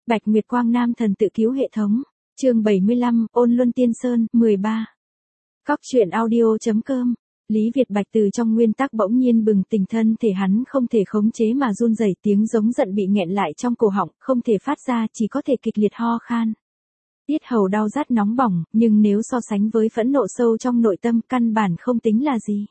Bạch Nguyệt Quang Nam thần tự cứu hệ thống. Chương 75, Ôn Luân Tiên Sơn, 13. Cóc truyện audio.com. Lý Việt Bạch từ trong nguyên tắc bỗng nhiên bừng tỉnh, thân thể hắn không thể khống chế mà run rẩy, tiếng giống giận bị nghẹn lại trong cổ họng, không thể phát ra, chỉ có thể kịch liệt ho khan. Tiết hầu đau rát nóng bỏng, nhưng nếu so sánh với phẫn nộ sâu trong nội tâm, căn bản không tính là gì.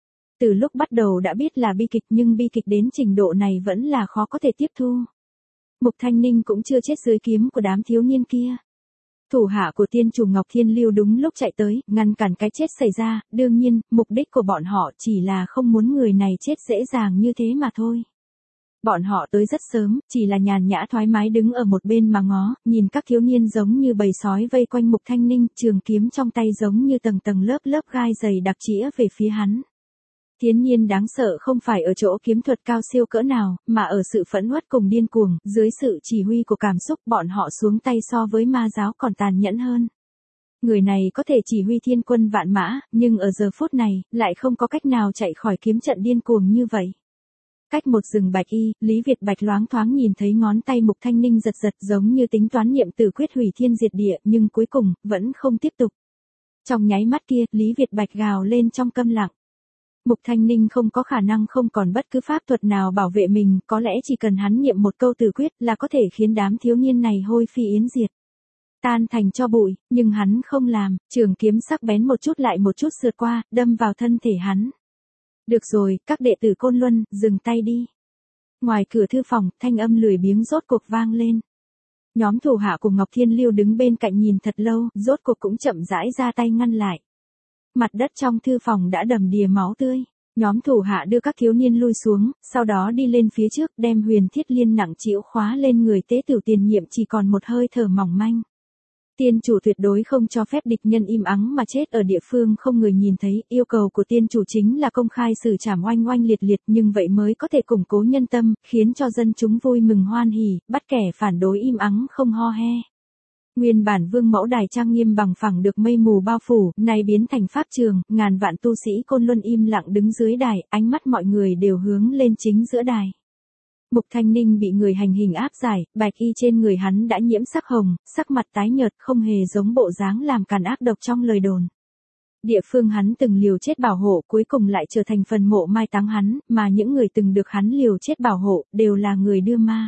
Từ lúc bắt đầu đã biết là bi kịch, nhưng bi kịch đến trình độ này vẫn là khó có thể tiếp thu. Mục Thanh Ninh cũng chưa chết dưới kiếm của đám thiếu niên kia. Thủ hạ của tiên chủ Ngọc Thiên Lưu đúng lúc chạy tới, ngăn cản cái chết xảy ra, đương nhiên, mục đích của bọn họ chỉ là không muốn người này chết dễ dàng như thế mà thôi. Bọn họ tới rất sớm, chỉ là nhàn nhã thoải mái đứng ở một bên mà ngó, nhìn các thiếu niên giống như bầy sói vây quanh Mục Thanh Ninh, trường kiếm trong tay giống như tầng tầng lớp lớp gai dày đặc chĩa về phía hắn. Thiên nhiên đáng sợ không phải ở chỗ kiếm thuật cao siêu cỡ nào, mà ở sự phẫn uất cùng điên cuồng, dưới sự chỉ huy của cảm xúc bọn họ xuống tay so với ma giáo còn tàn nhẫn hơn. Người này có thể chỉ huy thiên quân vạn mã, nhưng ở giờ phút này, lại không có cách nào chạy khỏi kiếm trận điên cuồng như vậy. Cách một rừng bạch y, Lý Việt Bạch loáng thoáng nhìn thấy ngón tay Mục Thanh Ninh giật giật giống như tính toán niệm từ quyết hủy thiên diệt địa, nhưng cuối cùng, vẫn không tiếp tục. Trong nháy mắt kia, Lý Việt Bạch gào lên trong câm lặng. Mục Thanh Ninh không có khả năng không còn bất cứ pháp thuật nào bảo vệ mình, có lẽ chỉ cần hắn niệm một câu từ quyết là có thể khiến đám thiếu niên này hôi phi yến diệt. Tan thành cho bụi, nhưng hắn không làm, trường kiếm sắc bén một chút lại một chút sượt qua, đâm vào thân thể hắn. Được rồi, các đệ tử Côn Luân, dừng tay đi. Ngoài cửa thư phòng, thanh âm lười biếng rốt cuộc vang lên. Nhóm thủ hạ cùng Ngọc Thiên Lưu đứng bên cạnh nhìn thật lâu, rốt cuộc cũng chậm rãi ra tay ngăn lại. Mặt đất trong thư phòng đã đầm đìa máu tươi. Nhóm thủ hạ đưa các thiếu niên lui xuống, sau đó đi lên phía trước đem huyền thiết liên nặng trĩu khóa lên người tế tử tiền nhiệm chỉ còn một hơi thở mỏng manh. Tiên chủ tuyệt đối không cho phép địch nhân im ắng mà chết ở địa phương không người nhìn thấy, yêu cầu của tiên chủ chính là công khai xử trảm oanh oanh liệt liệt, nhưng vậy mới có thể củng cố nhân tâm, khiến cho dân chúng vui mừng hoan hỉ, bắt kẻ phản đối im ắng không ho he. Nguyên bản vương mẫu đài trang nghiêm bằng phẳng được mây mù bao phủ, nay biến thành pháp trường, ngàn vạn tu sĩ Côn Luân im lặng đứng dưới đài, ánh mắt mọi người đều hướng lên chính giữa đài. Mục Thanh Ninh bị người hành hình áp giải, bạch y trên người hắn đã nhiễm sắc hồng, sắc mặt tái nhợt không hề giống bộ dáng làm càn ác độc trong lời đồn. Địa phương hắn từng liều chết bảo hộ cuối cùng lại trở thành phần mộ mai táng hắn, mà những người từng được hắn liều chết bảo hộ, đều là người đưa ma.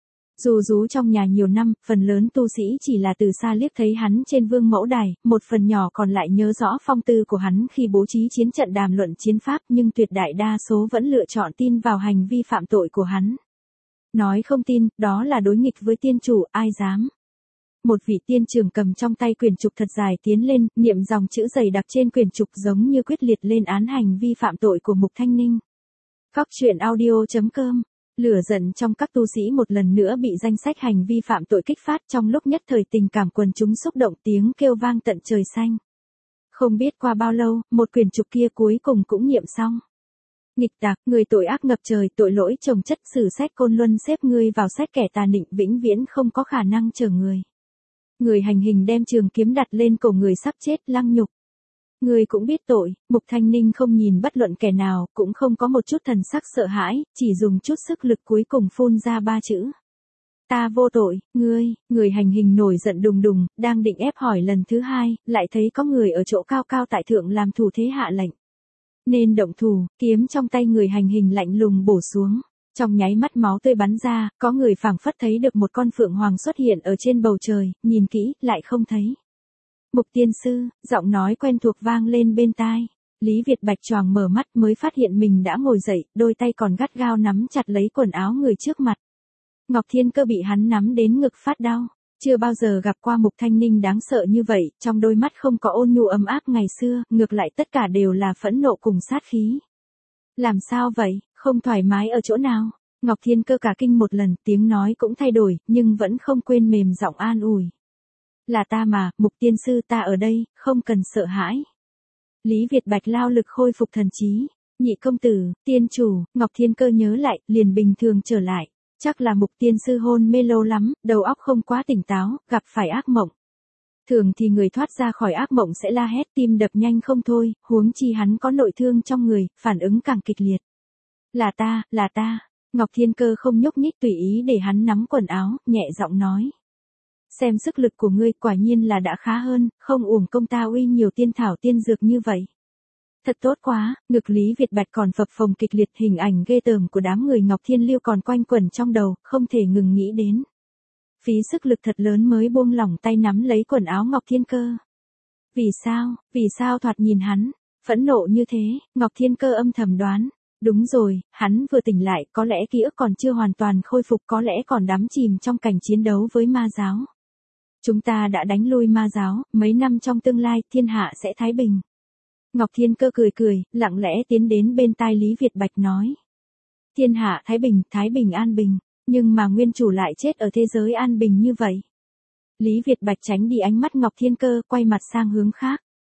Dù rú trong nhà nhiều năm, phần lớn tu sĩ chỉ là từ xa liếc thấy hắn trên vương mẫu đài, một phần nhỏ còn lại nhớ rõ phong tư của hắn khi bố trí chiến trận đàm luận chiến pháp, nhưng tuyệt đại đa số vẫn lựa chọn tin vào hành vi phạm tội của hắn. Nói không tin, đó là đối nghịch với tiên chủ, ai dám. Một vị tiên trưởng cầm trong tay quyển trục thật dài tiến lên, niệm dòng chữ dày đặc trên quyển trục giống như quyết liệt lên án hành vi phạm tội của Mục Thanh Ninh. Cóc truyện audio.com. Lửa giận trong các tu sĩ một lần nữa bị danh sách hành vi phạm tội kích phát, trong lúc nhất thời tình cảm quần chúng xúc động, tiếng kêu vang tận trời xanh. Không biết qua bao lâu, một quyển trục kia cuối cùng cũng niệm xong. Nghịch tặc, người tội ác ngập trời, tội lỗi chồng chất, sử sách Côn Luân xếp ngươi vào sách kẻ tà nịnh, vĩnh viễn không có khả năng chở người. Người hành hình đem trường kiếm đặt lên cổ người sắp chết, lăng nhục. Người cũng biết tội. Mục Thanh Ninh không nhìn bất luận kẻ nào, cũng không có một chút thần sắc sợ hãi, chỉ dùng chút sức lực cuối cùng phun ra ba chữ. Ta vô tội. Người hành hình nổi giận đùng đùng, đang định ép hỏi lần thứ hai, lại thấy có người ở chỗ cao cao tại thượng làm thủ thế hạ lệnh. Nên động thủ, kiếm trong tay người hành hình lạnh lùng bổ xuống. Trong nháy mắt máu tươi bắn ra, có người phảng phất thấy được một con phượng hoàng xuất hiện ở trên bầu trời, nhìn kỹ, lại không thấy. Mục tiên sư, giọng nói quen thuộc vang lên bên tai. Lý Việt Bạch choàng mở mắt mới phát hiện mình đã ngồi dậy, đôi tay còn gắt gao nắm chặt lấy quần áo người trước mặt. Ngọc Thiên Cơ bị hắn nắm đến ngực phát đau. Chưa bao giờ gặp qua Mục Thanh Ninh đáng sợ như vậy, trong đôi mắt không có ôn nhu ấm áp ngày xưa, ngược lại tất cả đều là phẫn nộ cùng sát khí. Làm sao vậy, không thoải mái ở chỗ nào? Ngọc Thiên Cơ cả kinh một lần, tiếng nói cũng thay đổi, nhưng vẫn không quên mềm giọng an ủi. Là ta mà, Mục tiên sư ta ở đây, không cần sợ hãi. Lý Việt Bạch lao lực khôi phục thần trí. Nhị công tử, tiên chủ, Ngọc Thiên Cơ nhớ lại, liền bình thường trở lại. Chắc là Mục tiên sư hôn mê lâu lắm, đầu óc không quá tỉnh táo, gặp phải ác mộng. Thường thì người thoát ra khỏi ác mộng sẽ la hét, tim đập nhanh không thôi, huống chi hắn có nội thương trong người, phản ứng càng kịch liệt. Là ta. Ngọc Thiên Cơ không nhúc nhích tùy ý để hắn nắm quần áo, nhẹ giọng nói. Xem sức lực của ngươi quả nhiên là đã khá hơn, không uổng công ta uy nhiều tiên thảo tiên dược như vậy. Thật tốt quá, ngực Lý Việt Bạch còn phập phồng kịch liệt, hình ảnh ghê tởm của đám người Ngọc Thiên Lưu còn quanh quẩn trong đầu, không thể ngừng nghĩ đến. Phí sức lực thật lớn mới buông lỏng tay nắm lấy quần áo Ngọc Thiên Cơ. Vì sao thoạt nhìn hắn, phẫn nộ như thế, Ngọc Thiên Cơ âm thầm đoán. Đúng rồi, hắn vừa tỉnh lại, có lẽ ký ức còn chưa hoàn toàn khôi phục, có lẽ còn đắm chìm trong cảnh chiến đấu với ma giáo. Chúng ta đã đánh lui ma giáo, mấy năm trong tương lai, thiên hạ sẽ thái bình. Ngọc Thiên Cơ cười, lặng lẽ tiến đến bên tai Lý Việt Bạch nói. Thiên hạ thái bình an bình, nhưng mà nguyên chủ lại chết ở thế giới an bình như vậy. Lý Việt Bạch tránh đi ánh mắt Ngọc Thiên Cơ, quay mặt sang hướng khác.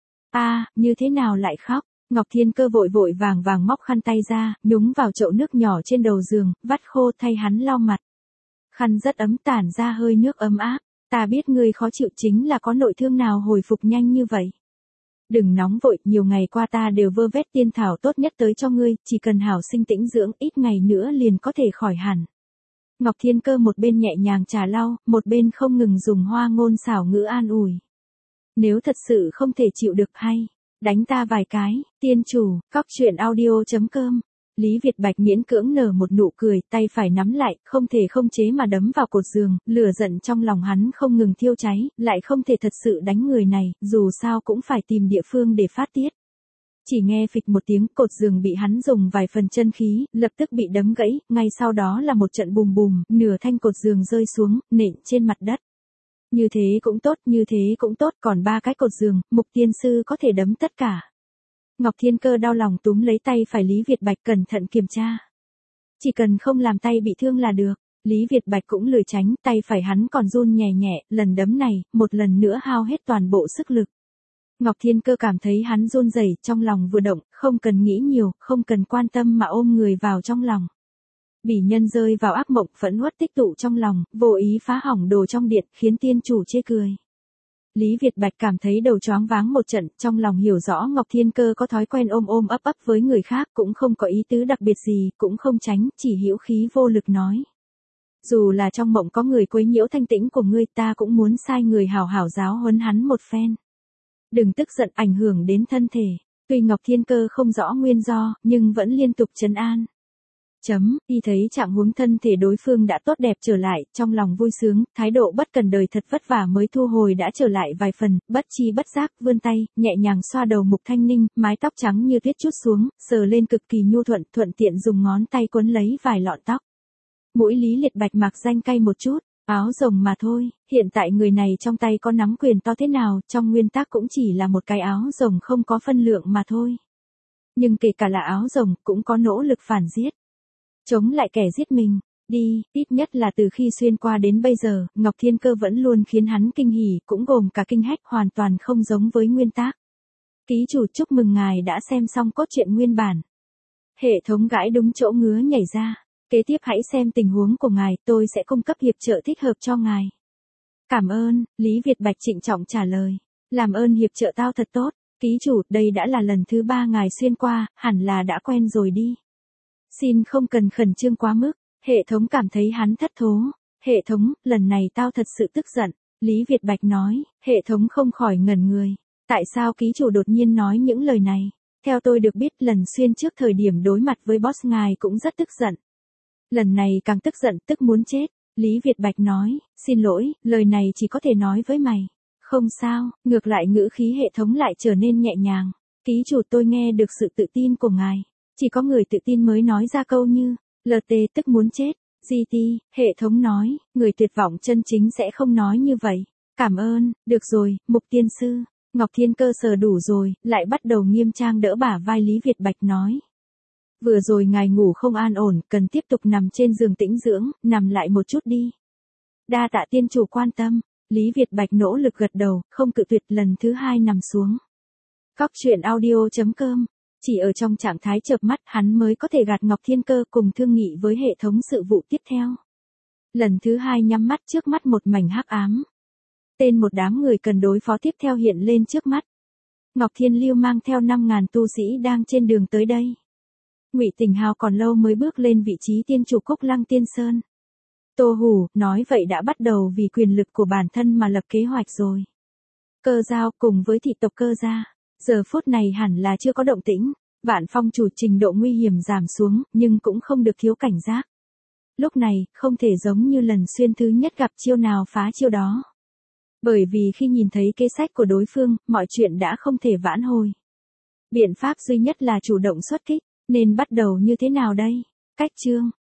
Như thế nào lại khóc? Ngọc Thiên Cơ vội vàng móc khăn tay ra, nhúng vào chậu nước nhỏ trên đầu giường, vắt khô thay hắn lau mặt. Khăn rất ấm, tản ra hơi nước ấm áp. Ta biết ngươi khó chịu, chính là có nội thương nào hồi phục nhanh như vậy. Đừng nóng vội, nhiều ngày qua ta đều vơ vét tiên thảo tốt nhất tới cho ngươi, chỉ cần hảo sinh tĩnh dưỡng, ít ngày nữa liền có thể khỏi hẳn. Ngọc Thiên Cơ một bên nhẹ nhàng trà lau, một bên không ngừng dùng hoa ngôn xảo ngữ an ủi. Nếu thật sự không thể chịu được hay, đánh ta vài cái, tiên chủ, cóc.audio.com. Lý Việt Bạch miễn cưỡng nở một nụ cười, tay phải nắm lại, không thể không chế mà đấm vào cột giường, lửa giận trong lòng hắn không ngừng thiêu cháy, lại không thể thật sự đánh người này, dù sao cũng phải tìm địa phương để phát tiết. Chỉ nghe phịch một tiếng, cột giường bị hắn dùng vài phần chân khí, lập tức bị đấm gãy, ngay sau đó là một trận bùm bùm, nửa thanh cột giường rơi xuống, nện trên mặt đất. Như thế cũng tốt, còn 3 cái cột giường, Mục tiên sư có thể đấm tất cả. Ngọc Thiên Cơ đau lòng túm lấy tay phải Lý Việt Bạch cẩn thận kiểm tra. Chỉ cần không làm tay bị thương là được. Lý Việt Bạch cũng lười tránh, tay phải hắn còn run nhẹ, lần đấm này, một lần nữa hao hết toàn bộ sức lực. Ngọc Thiên Cơ cảm thấy hắn run rẩy, trong lòng vừa động, không cần nghĩ nhiều, không cần quan tâm mà ôm người vào trong lòng. Bỉ nhân rơi vào ác mộng, phẫn uất tích tụ trong lòng, vô ý phá hỏng đồ trong điện, khiến tiên chủ chê cười. Lý Việt Bạch cảm thấy đầu choáng váng một trận, trong lòng hiểu rõ Ngọc Thiên Cơ có thói quen ôm ấp với người khác, cũng không có ý tứ đặc biệt gì, cũng không tránh, chỉ hữu khí vô lực nói. Dù là trong mộng có người quấy nhiễu thanh tĩnh của ngươi, ta cũng muốn sai người hảo hảo giáo huấn hắn một phen. Đừng tức giận ảnh hưởng đến thân thể. Tuy Ngọc Thiên Cơ không rõ nguyên do, nhưng vẫn liên tục trấn an. Y thấy trạng huống thân thể đối phương đã tốt đẹp trở lại, trong lòng vui sướng, thái độ bất cần đời thật vất vả mới thu hồi đã trở lại vài phần, bất chi bất giác, vươn tay, nhẹ nhàng xoa đầu Mục Thanh Ninh, mái tóc trắng như tuyết chút xuống, sờ lên cực kỳ nhu thuận tiện dùng ngón tay quấn lấy vài lọn tóc. Mũi Lý Liệt Bạch mạc danh cay một chút, áo rồng mà thôi, hiện tại người này trong tay có nắm quyền to thế nào, trong nguyên tắc cũng chỉ là một cái áo rồng không có phân lượng mà thôi. Nhưng kể cả là áo rồng, cũng có nỗ lực phản giết. Chống lại kẻ giết mình, ít nhất là từ khi xuyên qua đến bây giờ, Ngọc Thiên Cơ vẫn luôn khiến hắn kinh hỉ, cũng gồm cả kinh hách, hoàn toàn không giống với nguyên tác. Ký chủ chúc mừng ngài đã xem xong cốt truyện nguyên bản. Hệ thống gãi đúng chỗ ngứa nhảy ra. Kế tiếp hãy xem tình huống của ngài, tôi sẽ cung cấp hiệp trợ thích hợp cho ngài. Cảm ơn, Lý Việt Bạch trịnh trọng trả lời. Làm ơn hiệp trợ tao thật tốt, ký chủ, đây đã là lần thứ 3 ngài xuyên qua, hẳn là đã quen rồi đi. Xin không cần khẩn trương quá mức, hệ thống cảm thấy hắn thất thố. Hệ thống, lần này tao thật sự tức giận, Lý Việt Bạch nói, hệ thống không khỏi ngẩn người. Tại sao ký chủ đột nhiên nói những lời này? Theo tôi được biết lần xuyên trước thời điểm đối mặt với boss ngài cũng rất tức giận. Lần này càng tức giận, tức muốn chết. Lý Việt Bạch nói, xin lỗi, lời này chỉ có thể nói với mày. Không sao, ngược lại ngữ khí hệ thống lại trở nên nhẹ nhàng. Ký chủ, tôi nghe được sự tự tin của ngài. Chỉ có người tự tin mới nói ra câu như, LT tức muốn chết. GT, hệ thống nói, người tuyệt vọng chân chính sẽ không nói như vậy. Cảm ơn, được rồi, Mục tiên sư. Ngọc Thiên Cơ sờ đủ rồi, lại bắt đầu nghiêm trang đỡ bả vai Lý Việt Bạch nói. Vừa rồi ngài ngủ không an ổn, cần tiếp tục nằm trên giường tĩnh dưỡng, nằm lại một chút đi. Đa tạ tiên chủ quan tâm, Lý Việt Bạch nỗ lực gật đầu, không cự tuyệt, lần thứ 2 nằm xuống. Cóc.audio.com. Chỉ ở trong trạng thái chợp mắt hắn mới có thể gạt Ngọc Thiên Cơ cùng thương nghị với hệ thống sự vụ tiếp theo. Lần thứ 2 nhắm mắt, trước mắt một mảnh hắc ám. Tên một đám người cần đối phó tiếp theo hiện lên trước mắt. Ngọc Thiên Lưu mang theo 5.000 tu sĩ đang trên đường tới đây. Ngụy Tình Hào còn lâu mới bước lên vị trí tiên chủ Cúc Lăng Tiên Sơn. Tô Hủ, nói vậy đã bắt đầu vì quyền lực của bản thân mà lập kế hoạch rồi. Cơ Giao cùng với thị tộc Cơ gia, giờ phút này hẳn là chưa có động tĩnh, Vạn Phong chủ trình độ nguy hiểm giảm xuống, nhưng cũng không được thiếu cảnh giác. Lúc này, không thể giống như lần xuyên thứ nhất gặp chiêu nào phá chiêu đó. Bởi vì khi nhìn thấy kế sách của đối phương, mọi chuyện đã không thể vãn hồi. Biện pháp duy nhất là chủ động xuất kích, nên bắt đầu như thế nào đây? Cách chương